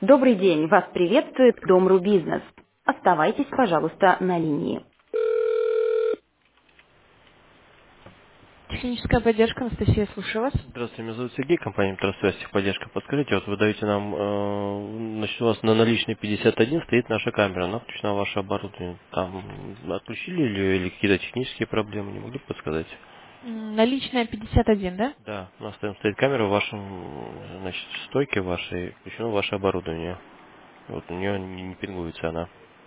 Добрый день, вас приветствует Дом.ру Бизнес. Оставайтесь, пожалуйста, на линии. Техническая поддержка, Анастасия, слушаю вас. Здравствуйте, меня зовут Сергей, компания «Метросвязь», техподдержка. Подскажите, вот вы даете нам, значит, у вас на наличной 51 стоит наша камера, она включена в ваше оборудование. Там отключили ее или какие-то технические проблемы, не могли бы подсказать? Наличная 51, да? Да, у нас там стоит камера в вашем, значит, в стойке вашей, включено в ваше оборудование. Вот у нее не пингуется она.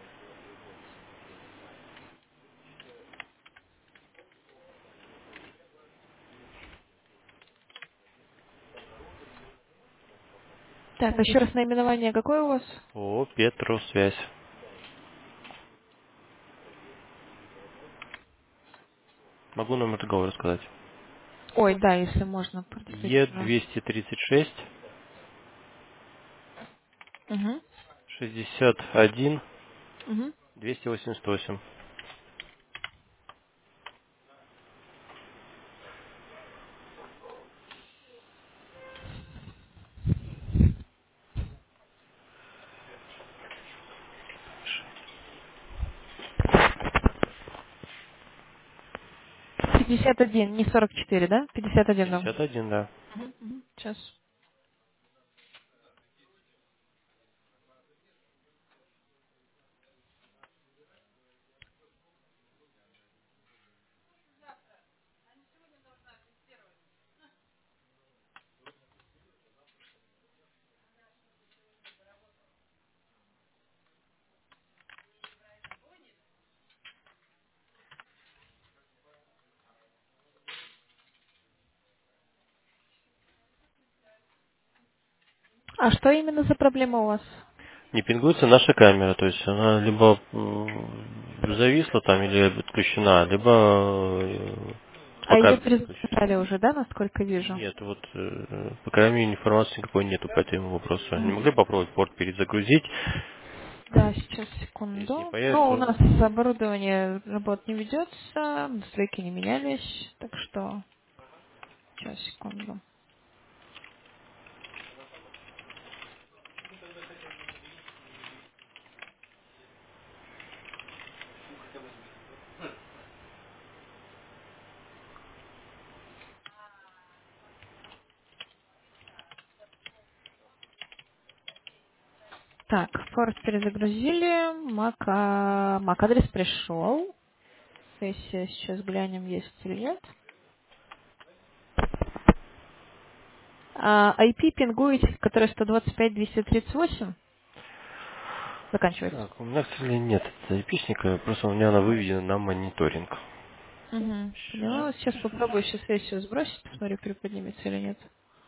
Так, еще раз наименование какое у вас? О, Петросвязь. Могу номер договора сказать. Ой, да, если можно, продиктуйте, пожалуйста. Е236 Угу, 61 угу. 288. 51, не 44, да? 51 дом. 51, да. Сейчас. А что именно за проблема у вас? Не пингуется наша камера, то есть она либо зависла там или отключена, либо А ее пока включена. перезаписали уже, да, насколько вижу? Нет, вот по крайней мере информации никакой нету по этому вопросу. Не могли Мгм. попробовать порт перезагрузить? Да, сейчас, Если не секунду. Ну, у появится, нас оборудование работ не ведется, настройки не менялись, так что сейчас, секунду. Так, порт перезагрузили, MAC адрес пришел. Сессия, сейчас глянем, есть или нет. IP пингуете, который 125.238 заканчивается. так, у меня, к сожалению, нет записника, просто у меня она выведена на мониторинг. Угу. Сейчас. Поняла. Сейчас попробую еще сессию сбросить, посмотрю, переподнимется или нет.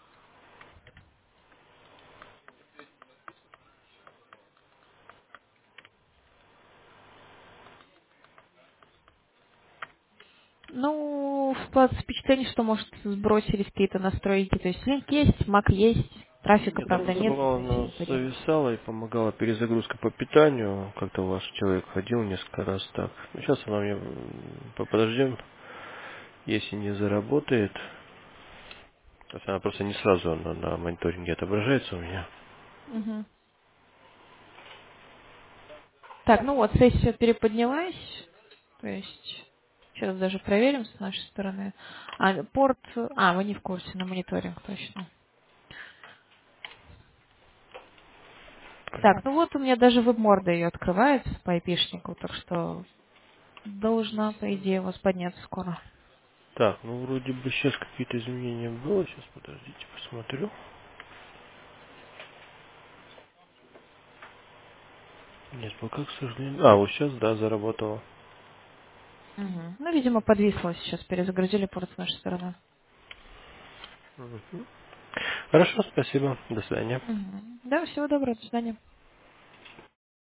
Ну, складывается впечатление, что, может, сбросились какие-то настройки. То есть линк есть, Mac есть, трафика, Нет, она правда, нет, забывала, сессия она не поднимется. зависала и помогала перезагрузка по питанию. Как-то ваш человек ходил несколько раз так. Ну, сейчас она мне подождем, если не заработает. То есть она просто не сразу на мониторинге отображается у меня. Мгм. Так, ну вот, сессия переподнялась. То есть, сейчас даже проверим с нашей стороны. Порт... вы не в курсе, на мониторинг, точно. Так, ну вот у меня даже веб-морда ее открывается по IP-шнику, так что должна, по идее, у вас подняться скоро. Так, ну вроде бы сейчас какие-то изменения было. Сейчас подождите, посмотрю. Нет, пока, к сожалению. А, вот сейчас, да, заработало. Мгм. Ну, видимо, подвисло сейчас, перезагрузили порт с нашей стороны. Мгм. Хорошо, спасибо. До свидания. Мгм. Да, всего доброго, до свидания.